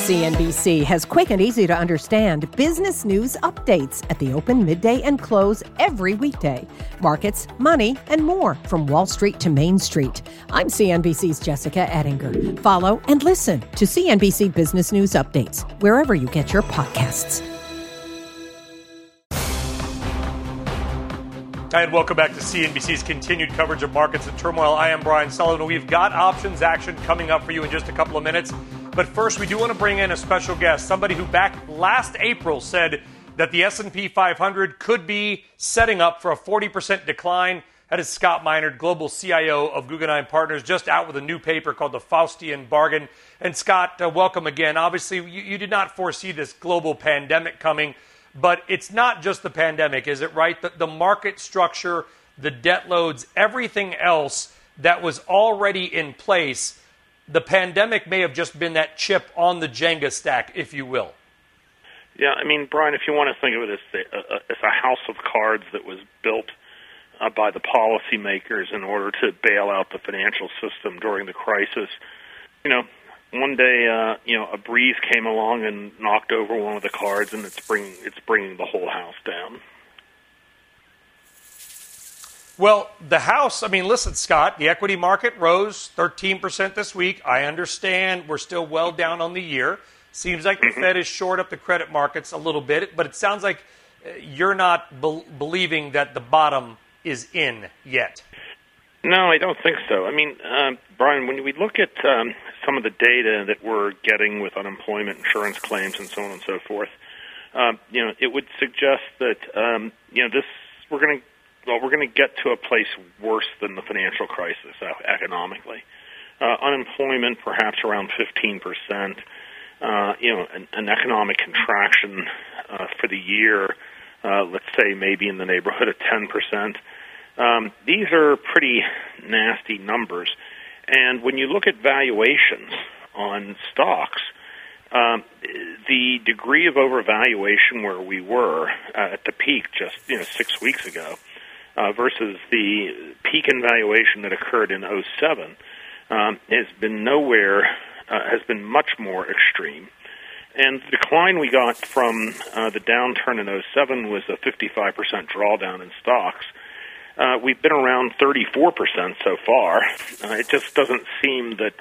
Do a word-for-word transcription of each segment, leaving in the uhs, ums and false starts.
C N B C has quick and easy to understand business news updates at the open, midday, and close every weekday. Markets, money, and more from Wall Street to Main Street. I'm C N B C's Jessica Ettinger. Follow and listen to C N B C Business News Updates wherever you get your podcasts. Hi, and welcome back to C N B C's continued coverage of markets and turmoil. I am Brian Sullivan. We've got options action coming up for you in just a couple of minutes. But first, we do want to bring in a special guest, somebody who back last April said that the S and P five hundred could be setting up for a forty percent decline. That is Scott Minerd, Global C I O of Guggenheim Partners, just out with a new paper called The Faustian Bargain. And Scott, uh, welcome again. Obviously, you, you did not foresee this global pandemic coming. But it's not just the pandemic, is it right? The, the market structure, the debt loads, everything else that was already in place, the pandemic may have just been that chip on the Jenga stack, if you will. Yeah, I mean, Brian, if you want to think of it as a, as a house of cards that was built uh, by the policymakers in order to bail out the financial system during the crisis, you know, one day, uh, you know, a breeze came along and knocked over one of the cards, and it's bringing it's bringing the whole house down. Well, the house, I mean, listen, Scott, the equity market rose thirteen percent this week. I understand we're still well down on the year. Seems like the mm-hmm. Fed has shored up the credit markets a little bit, but it sounds like you're not be- believing that the bottom is in yet. No, I don't think so. I mean, uh, Brian, when we look at um, some of the data that we're getting with unemployment insurance claims and so on and so forth, uh, you know, it would suggest that um, you know this we're going to well we're going to get to a place worse than the financial crisis uh, economically. Uh, unemployment perhaps around fifteen percent. Uh, you know, an, an economic contraction uh, for the year, uh, let's say maybe in the neighborhood of ten percent. Um, these are pretty nasty numbers. And when you look at valuations on stocks, um, the degree of overvaluation where we were uh, at the peak just you know six weeks ago uh, versus the peak in valuation that occurred in oh seven um, has been nowhere, uh, has been much more extreme. And the decline we got from uh, the downturn in oh seven was a fifty-five percent drawdown in stocks. Uh, we've been around thirty-four percent so far. Uh, it just doesn't seem that,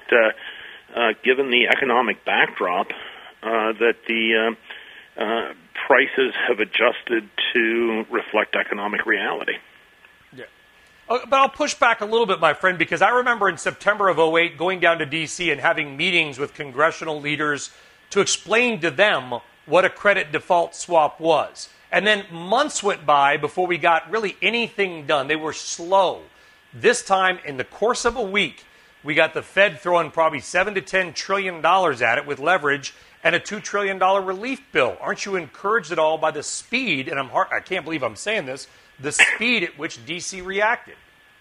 uh, uh, given the economic backdrop, uh, that the uh, uh, prices have adjusted to reflect economic reality. Yeah. Uh, but I'll push back a little bit, my friend, because I remember in September of oh eight going down to D C and having meetings with congressional leaders to explain to them what a credit default swap was. And then months went by before we got really anything done. They were slow. This time, in the course of a week, we got the Fed throwing probably seven to ten trillion dollars at it with leverage and a two trillion dollars relief bill. Aren't you encouraged at all by the speed, and I'm hard, I can't believe I'm saying this, the speed at which D C reacted?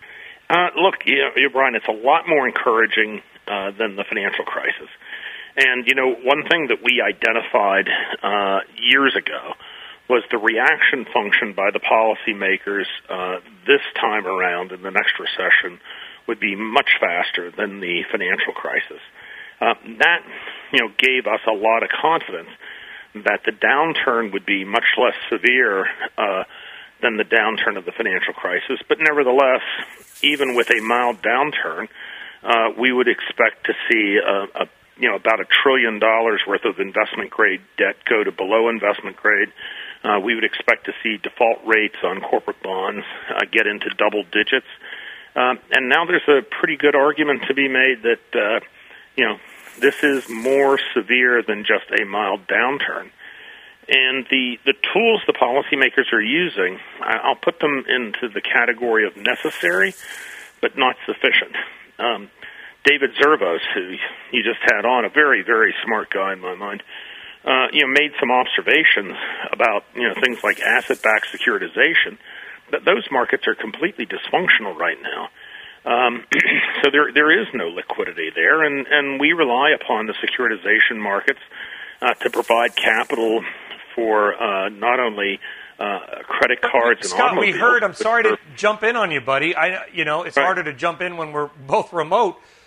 Uh, look, you know, Brian, it's a lot more encouraging uh, than the financial crisis. And, you know, one thing that we identified uh, years ago was the reaction function by the policymakers uh, this time around in the next recession would be much faster than the financial crisis. Uh, that, you know, gave us a lot of confidence that the downturn would be much less severe uh, than the downturn of the financial crisis. But nevertheless, even with a mild downturn, uh, we would expect to see a, a you know about a trillion dollars worth of investment grade debt go to below investment grade. Uh, we would expect to see default rates on corporate bonds uh, get into double digits. Uh, and now there's a pretty good argument to be made that, uh, you know, this is more severe than just a mild downturn. And the, the tools the policymakers are using, I'll put them into the category of necessary, but not sufficient. Um, David Zervos, who you just had on, a very, very smart guy in my mind, Uh, you know, made some observations about, you know, things like asset-backed securitization, but those markets are completely dysfunctional right now. Um, so there there is no liquidity there, and, and we rely upon the securitization markets uh, to provide capital for uh, not only uh, credit cards and Scott, automobiles. we heard, I'm sorry for, to jump in on you, buddy. I, you know, it's right. harder to jump in when we're both remote.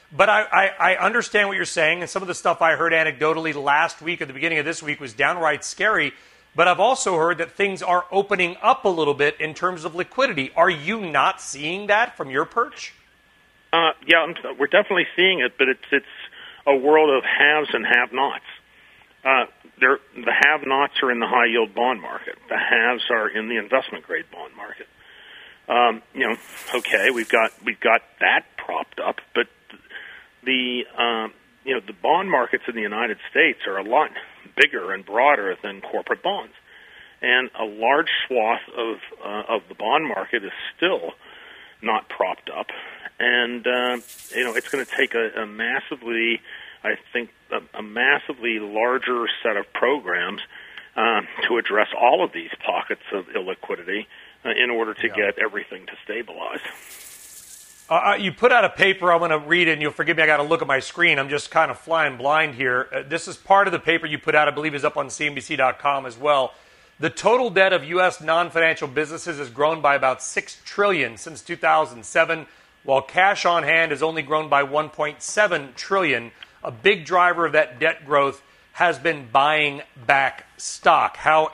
But I, I, I understand what you're saying, and some of the stuff I heard anecdotally last week or the beginning of this week was downright scary. But I've also heard that things are opening up a little bit in terms of liquidity. Are you not seeing that from your perch? Uh, yeah, I'm, we're definitely seeing it, but it's it's a world of haves and have-nots. Uh, the have-nots are in the high-yield bond market. The haves are in the investment-grade bond market. Um, you know, okay, we've got we've got that propped up, but the um, you know the bond markets in the United States are a lot bigger and broader than corporate bonds, and a large swath of uh, of the bond market is still not propped up, and uh, you know it's going to take a, a massively, I think, a, a massively larger set of programs uh, to address all of these pockets of illiquidity uh, in order to yeah. get everything to stabilize. Uh, you put out a paper. I'm going to read it, and you'll forgive me. I got to look at my screen. I'm just kind of flying blind here. Uh, this is part of the paper you put out. I believe is up on C N B C dot com as well. The total debt of U S non-financial businesses has grown by about six trillion dollars since two thousand seven, while cash on hand has only grown by one point seven trillion dollars. A big driver of that debt growth has been buying back stock. How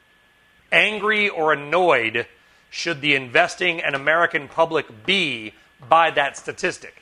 angry or annoyed should the investing and American public be by that statistic?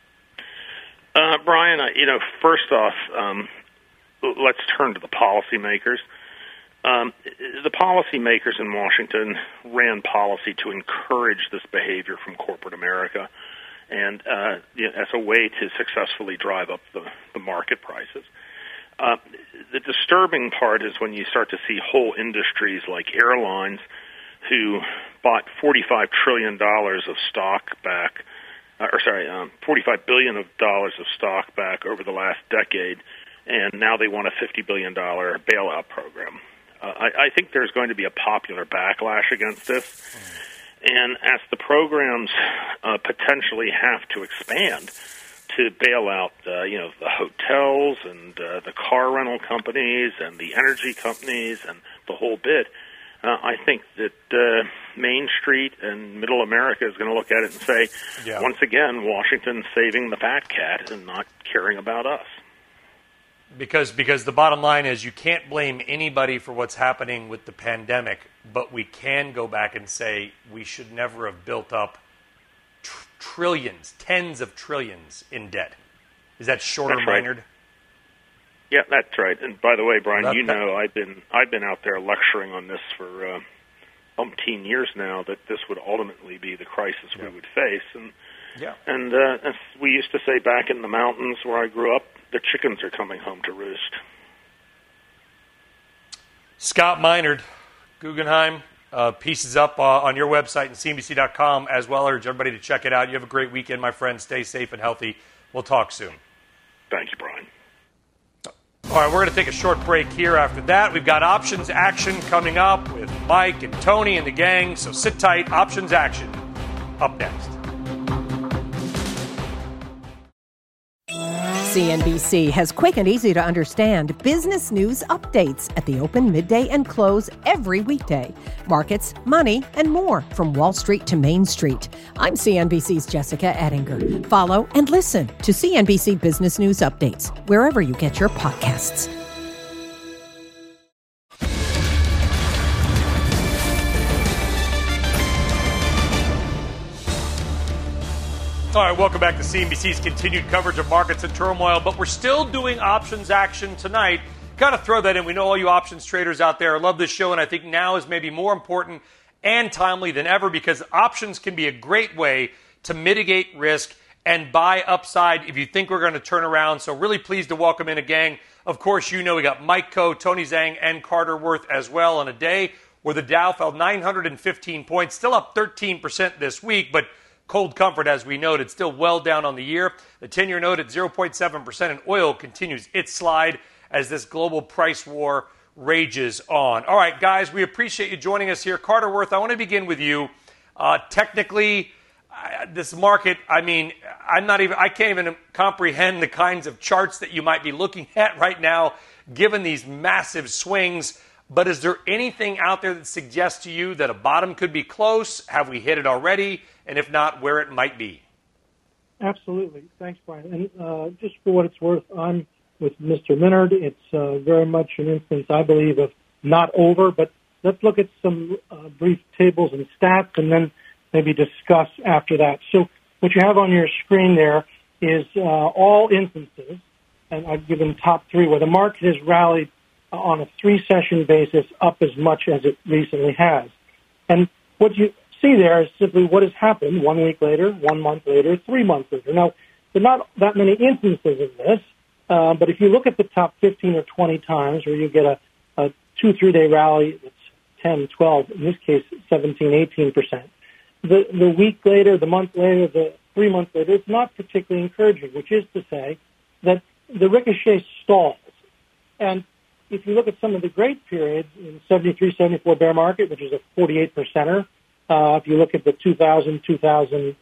Uh, Brian, uh, you know, first off, um, let's turn to the policymakers. Um, the policymakers in Washington ran policy to encourage this behavior from corporate America, and uh, you know, as a way to successfully drive up the, the market prices. Uh, the disturbing part is when you start to see whole industries like airlines who bought forty-five trillion dollars of stock back, uh, or sorry, um, forty-five billion dollars of stock back over the last decade, and now they want a fifty billion dollars bailout program. Uh, I, I think there's going to be a popular backlash against this, and as the programs uh, potentially have to expand to bail out, uh, you know, the hotels and uh, the car rental companies and the energy companies and the whole bit, Uh, I think that uh, Main Street and Middle America is going to look at it and say, yeah. once again, Washington's saving the fat cat and not caring about us. Because because the bottom line is you can't blame anybody for what's happening with the pandemic, but we can go back and say we should never have built up tr- trillions, tens of trillions in debt. Is that short or Maynard? Right. Yeah, that's right. And by the way, Brian, that, you know I've been I've been out there lecturing on this for uh, umpteen years now that this would ultimately be the crisis yeah. we would face. And yeah. and uh, as we used to say back in the mountains where I grew up, the chickens are coming home to roost. Scott Maynard, Guggenheim, uh, pieces up uh, on your website and C N B C dot com as well. I urge everybody to check it out. You have a great weekend, my friend. Stay safe and healthy. We'll talk soon. Thank you, Brian. All right, we're going to take a short break here. After that, we've got options action coming up with Mike and Tony and the gang. So sit tight. Options action up next. C N B C has quick and easy to understand business news updates at the open, midday, and close every weekday. Markets, money, and more from Wall Street to Main Street. I'm C N B C's Jessica Ettinger. Follow and listen to C N B C Business News Updates wherever you get your podcasts. All right, welcome back to C N B C's continued coverage of markets in turmoil, but we're still doing options action tonight. Got to throw that in. We know all you options traders out there love this show, and I think now is maybe more important and timely than ever because options can be a great way to mitigate risk and buy upside if you think we're going to turn around. So really pleased to welcome in a gang. Of course, you know we got Mike Coe, Tony Zhang, and Carter Worth as well on a day where the Dow fell nine hundred fifteen points, still up thirteen percent this week, but cold comfort, as we noted, still well down on the year. The ten-year note at zero point seven percent, and oil continues its slide as this global price war rages on. All right, guys, we appreciate you joining us here. Carter Worth, I want to begin with you. Uh, technically, uh, this market, I mean, I'm not even, I can't even comprehend the kinds of charts that you might be looking at right now, given these massive swings. But is there anything out there that suggests to you that a bottom could be close? Have we hit it already? And if not, where it might be? Absolutely. Thanks, Brian. And uh, just for what it's worth, I'm with Mister Minard. It's uh, very much an instance, I believe, of not over, but let's look at some uh, brief tables and stats and then maybe discuss after that. So what you have on your screen there is uh, all instances, and I've given top three, where the market has rallied uh, on a three-session basis up as much as it recently has. And what you see there is simply what has happened one week later, one month later, three months later. Now, there are not that many instances of this, uh, but if you look at the top fifteen or twenty times where you get a, a two, three-day rally that's ten, twelve, in this case seventeen, eighteen percent, the, the week later, the month later, the three months later, it's not particularly encouraging, which is to say that the ricochet stalls. And if you look at some of the great periods in seventy-three, seventy-four bear market, which is a forty-eight percenter, uh, if you look at the two thousand, two thousand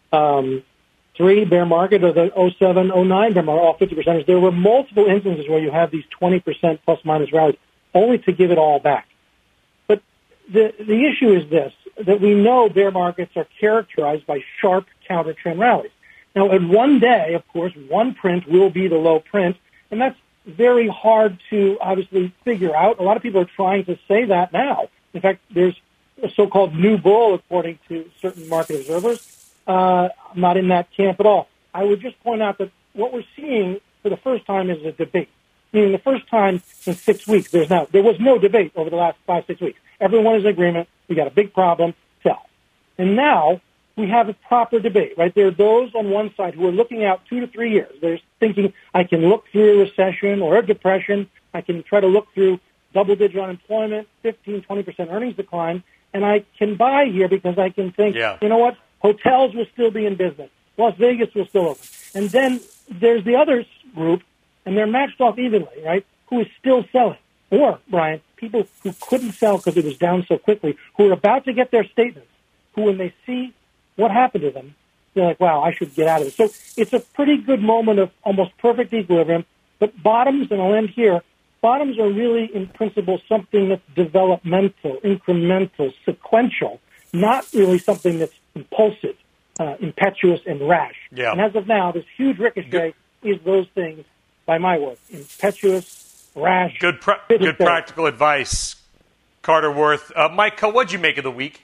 three bear market or the oh seven, oh nine bear market, all fifty percenters, there were multiple instances where you have these twenty percent plus minus rallies only to give it all back. But the, the issue is this, that we know bear markets are characterized by sharp counter trend rallies. Now, in one day, of course, one print will be the low print, and that's very hard to obviously figure out. A lot of people are trying to say that now. In fact, there's a so-called new bull, according to certain market observers. Uh, I'm not in that camp at all. I would just point out that what we're seeing for the first time is a debate. Meaning the first time in six weeks, there's now, there was no debate over the last five, six weeks. Everyone is in agreement. We got a big problem. Sell. And now we have a proper debate, right? There are those on one side who are looking out two to three years. They're thinking, I can look through a recession or a depression. I can try to look through double-digit unemployment, fifteen, twenty percent earnings decline, and I can buy here because I can think, yeah. you know what, hotels will still be in business. Las Vegas will still open. And then there's the other group, and they're matched off evenly, right, who is still selling. Or, Brian, people who couldn't sell because it was down so quickly, who are about to get their statements, who when they see what happened to them, they're like, wow, I should get out of it. So it's a pretty good moment of almost perfect equilibrium. But bottoms, and I'll end here, bottoms are really, in principle, something that's developmental, incremental, sequential, not really something that's impulsive, uh, impetuous, and rash. Yeah. And as of now, this huge ricochet is those things, by my word, impetuous, rash. Good, pra- good practical advice, Carter Worth. Uh, Mike, what'd you make of the week?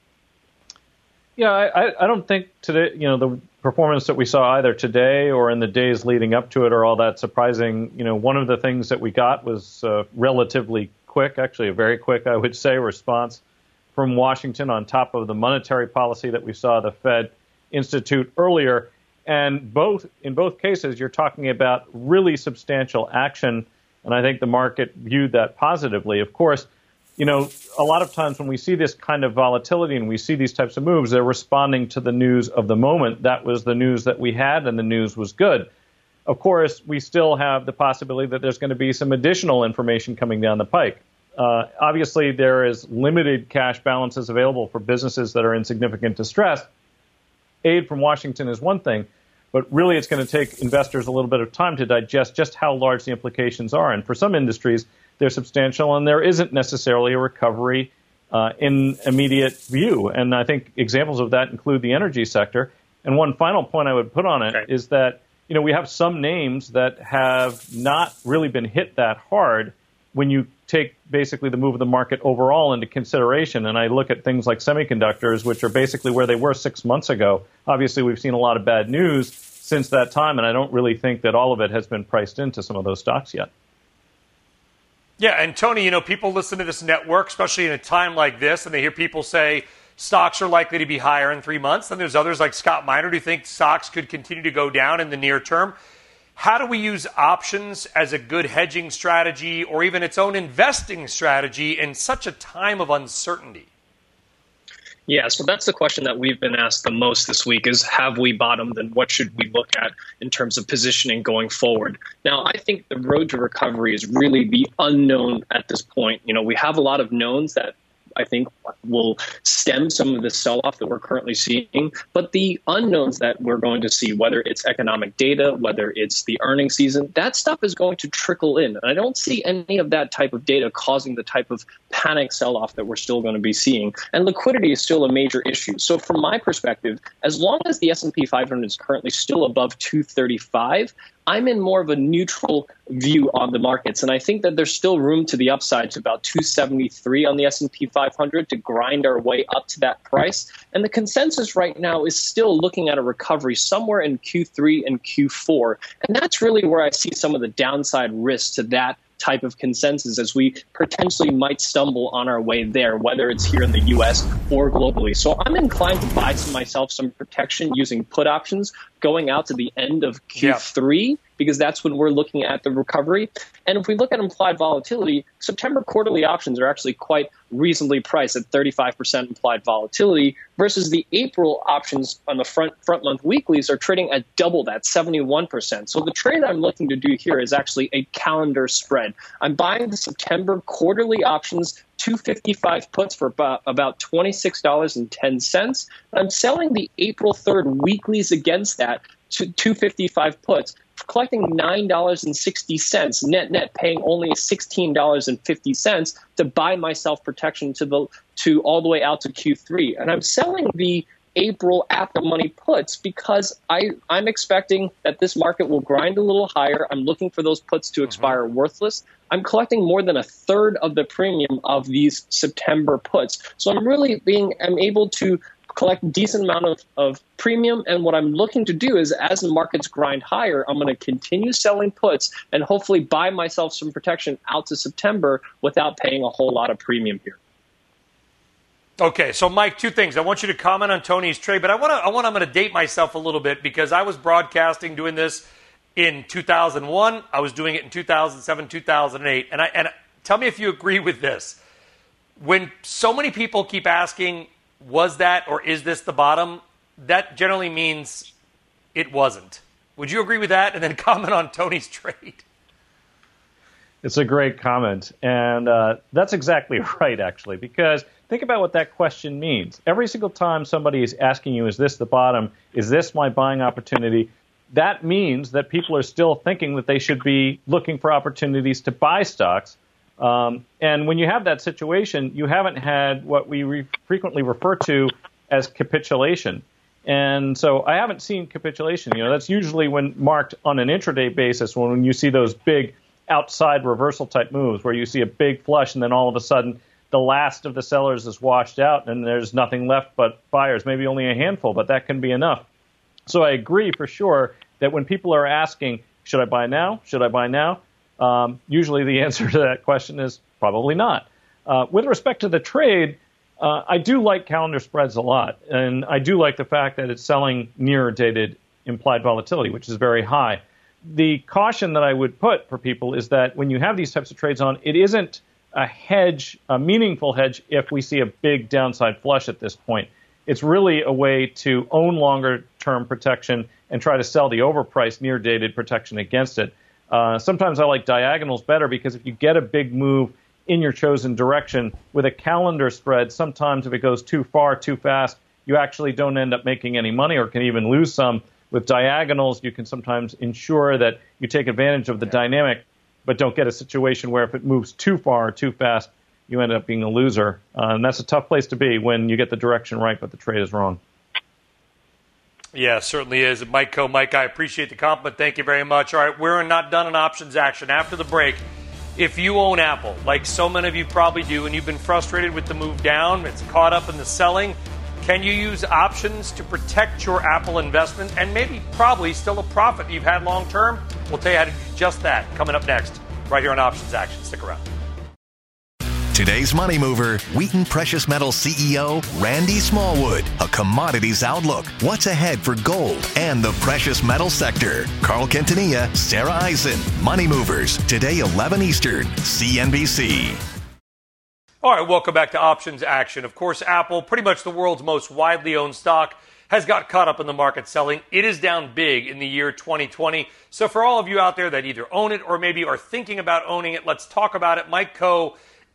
Yeah, I, I don't think today, you know, the performance that we saw either today or in the days leading up to it are all that surprising. You know, one of the things that we got was uh, relatively quick, actually a very quick, I would say, response from Washington on top of the monetary policy that we saw the Fed institute earlier. And both in both cases, you're talking about really substantial action, and I think the market viewed that positively. Of course, you know, a lot of times when we see this kind of volatility and we see these types of moves, they're responding to the news of the moment. That was the news that we had, and the news was good. Of course, we still have the possibility that there's going to be some additional information coming down the pike. Uh, obviously, there is limited cash balances available for businesses that are in significant distress. Aid from Washington is one thing, but really it's going to take investors a little bit of time to digest just how large the implications are. And for some industries, they're substantial, and there isn't necessarily a recovery uh, in immediate view. And I think examples of that include the energy sector. And one final point I would put on it okay. is that, you know, we have some names that have not really been hit that hard when you take basically the move of the market overall into consideration. And I look at things like semiconductors, which are basically where they were six months ago. Obviously, we've seen a lot of bad news since that time, and I don't really think that all of it has been priced into some of those stocks yet. Yeah, and Tony, you know, people listen to this network, especially in a time like this, and they hear people say stocks are likely to be higher in three months. Then there's others like Scott Minerd who think stocks could continue to go down in the near term. How do we use options as a good hedging strategy or even its own investing strategy in such a time of uncertainty? Yeah, so that's the question that we've been asked the most this week is, have we bottomed, and what should we look at in terms of positioning going forward? Now, I think the road to recovery is really the unknown at this point. You know, we have a lot of knowns that I think will stem some of the sell-off that we're currently seeing. But the unknowns that we're going to see, whether it's economic data, whether it's the earnings season, that stuff is going to trickle in. And I don't see any of that type of data causing the type of panic sell-off that we're still going to be seeing. And liquidity is still a major issue. So from my perspective, as long as the S and P five hundred is currently still above two thirty-five, I'm in more of a neutral view on the markets. And I think that there's still room to the upside to about two seventy-three on the S and P five hundred to grind our way up to that price. And the consensus right now is still looking at a recovery somewhere in Q three and Q four. And that's really where I see some of the downside risks to that type of consensus, as we potentially might stumble on our way there, whether it's here in the U S or globally. So I'm inclined to buy some, myself some protection using put options going out to the end of Q three, yeah. because that's when we're looking at the recovery. And if we look at implied volatility, September quarterly options are actually quite reasonably priced at thirty-five percent implied volatility versus the April options on the front front month weeklies are trading at double that, seventy-one percent. So the trade I'm looking to do here is actually a calendar spread. I'm buying the September quarterly options two fifty-five puts for about, about twenty-six dollars and ten cents. I'm selling the April third weeklies against that to two fifty-five puts, collecting nine dollars and sixty cents, net net paying only sixteen dollars and fifty cents to buy myself protection to the to all the way out to Q three. And I'm selling the April at the money puts because I, I'm expecting that this market will grind a little higher. I'm looking for those puts to expire mm-hmm. worthless. I'm collecting more than a third of the premium of these September puts. So I'm really being I'm able to collect a decent amount of, of premium. And what I'm looking to do is as the markets grind higher, I'm going to continue selling puts and hopefully buy myself some protection out to September without paying a whole lot of premium here. Okay, so Mike, two things. I want you to comment on Tony's trade, but I want to. I want. I'm going to date myself a little bit because I was broadcasting doing this in two thousand one. I was doing it in two thousand seven, two thousand eight, and I and tell me if you agree with this. When so many people keep asking, "Was that or is this the bottom?" That generally means it wasn't. Would you agree with that? And then comment on Tony's trade. It's a great comment, and uh, that's exactly right, actually, because think about what that question means. Every single time somebody is asking you, is this the bottom? Is this my buying opportunity? That means that people are still thinking that they should be looking for opportunities to buy stocks. Um, and when you have that situation, you haven't had what we re- frequently refer to as capitulation. And so I haven't seen capitulation. You know, that's usually when marked on an intraday basis, when you see those big outside reversal type moves where you see a big flush and then all of a sudden the last of the sellers is washed out and there's nothing left but buyers, maybe only a handful, but that can be enough. So I agree for sure that when people are asking, should I buy now? Should I buy now? Um, usually the answer to that question is probably not. Uh, with respect to the trade, uh, I do like calendar spreads a lot. And I do like the fact that it's selling nearer dated implied volatility, which is very high. The caution that I would put for people is that when you have these types of trades on, it isn't a hedge, a meaningful hedge if we see a big downside flush at this point. It's really a way to own longer-term protection and try to sell the overpriced near-dated protection against it. Uh, sometimes I like diagonals better because if you get a big move in your chosen direction with a calendar spread, sometimes if it goes too far, too fast, you actually don't end up making any money or can even lose some. With diagonals, you can sometimes ensure that you take advantage of the dynamic, but don't get a situation where if it moves too far or too fast, you end up being a loser. Uh, and that's a tough place to be when you get the direction right, but the trade is wrong. Yeah, certainly is. Mike Coe, Mike, I appreciate the compliment. Thank you very much. All right, we're not done in options action. After the break, if you own Apple, like so many of you probably do, and you've been frustrated with the move down, it's caught up in the selling, can you use options to protect your Apple investment and maybe probably still a profit you've had long term? We'll tell you how to do just that coming up next, right here on Options Action. Stick around. Today's Money Mover, Wheaton Precious Metals C E O, Randy Smallwood. A commodities outlook, what's ahead for gold and the precious metal sector. Carl Quintanilla, Sarah Eisen. Money Movers, today eleven Eastern, C N B C. All right, welcome back to Options Action. Of course, Apple, pretty much the world's most widely owned stock, has got caught up in the market selling. It is down big in the year twenty twenty. So for all of you out there that either own it or maybe are thinking about owning it, let's talk about it. Mike Coe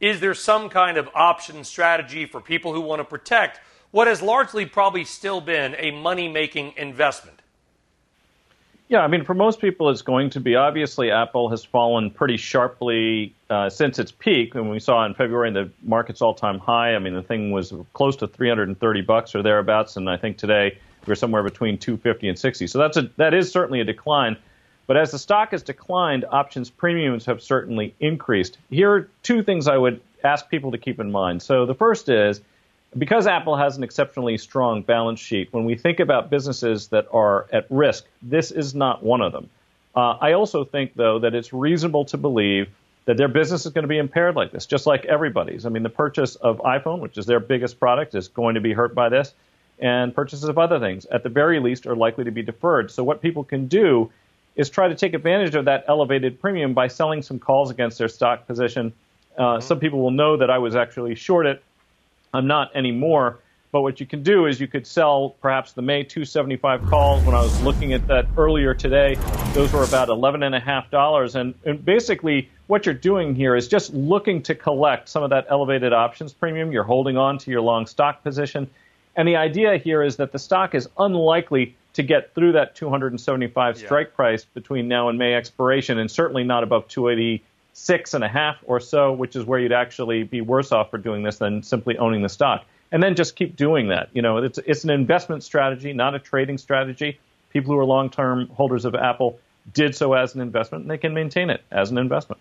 is there some kind of option strategy for people who want to protect what has largely probably still been a money-making investment? Yeah, I mean, for most people, it's going to be. Obviously, Apple has fallen pretty sharply uh, since its peak. And we saw in February the market's all-time high. I mean, the thing was close to three hundred thirty bucks or thereabouts, and I think today we're somewhere between two fifty and sixty. So that's a that is certainly a decline. But as the stock has declined, options premiums have certainly increased. Here are two things I would ask people to keep in mind. So the first is, because Apple has an exceptionally strong balance sheet, when we think about businesses that are at risk, this is not one of them. Uh, I also think, though, that it's reasonable to believe that their business is going to be impaired like this, just like everybody's. I mean, the purchase of iPhone, which is their biggest product, is going to be hurt by this, and purchases of other things, at the very least, are likely to be deferred. So what people can do is try to take advantage of that elevated premium by selling some calls against their stock position. Uh, mm-hmm. Some people will know that I was actually short it. I'm not anymore, but what you can do is you could sell perhaps the May two seventy-five calls. When I was looking at that earlier today, those were about eleven and a half dollars. And, and basically what you're doing here is just looking to collect some of that elevated options premium. You're holding on to your long stock position. And the idea here is that the stock is unlikely to get through that two hundred seventy-five yeah. strike price between now and May expiration, and certainly not above two eighty-six and a half or so, which is where you'd actually be worse off for doing this than simply owning the stock. And then just keep doing that. You know, it's it's an investment strategy, not a trading strategy. People who are long-term holders of Apple did so as an investment, and they can maintain it as an investment.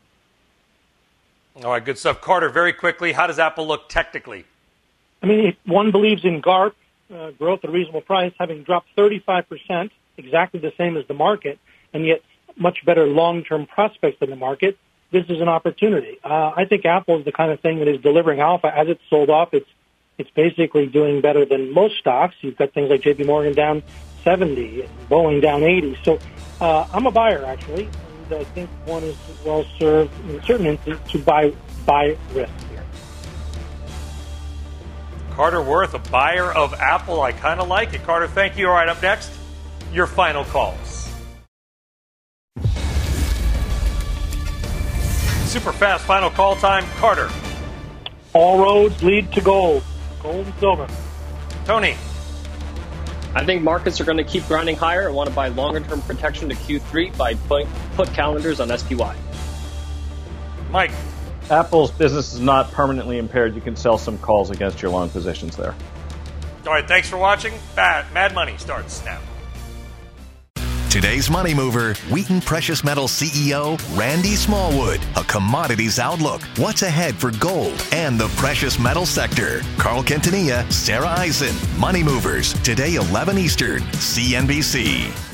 All right, good stuff. Carter, very quickly, how does Apple look technically? I mean, if one believes in G A R P, uh, growth at a reasonable price, having dropped thirty-five percent, exactly the same as the market, and yet much better long-term prospects than the market, this is an opportunity. Uh, I think Apple is the kind of thing that is delivering alpha. As it's sold off, it's it's basically doing better than most stocks. You've got things like J P Morgan down seventy and Boeing down eighty. So uh, I'm a buyer, actually, and I think one is well served in certain instances to buy, buy risk here. Carter Worth, a buyer of Apple. I kind of like it. Carter, thank you. All right, up next, your final calls. Super fast final call time. Carter. All roads lead to gold. Gold and silver. Tony. I think markets are going to keep grinding higher. I want to buy longer-term protection to Q three by put, put calendars on S P Y. Mike. Apple's business is not permanently impaired. You can sell some calls against your long positions there. All right, thanks for watching. Mad, Mad Money starts now. Today's Money Mover, Wheaton Precious Metals C E O, Randy Smallwood. A commodities outlook. What's ahead for gold and the precious metal sector. Carl Quintanilla, Sarah Eisen. Money Movers, today eleven Eastern, C N B C.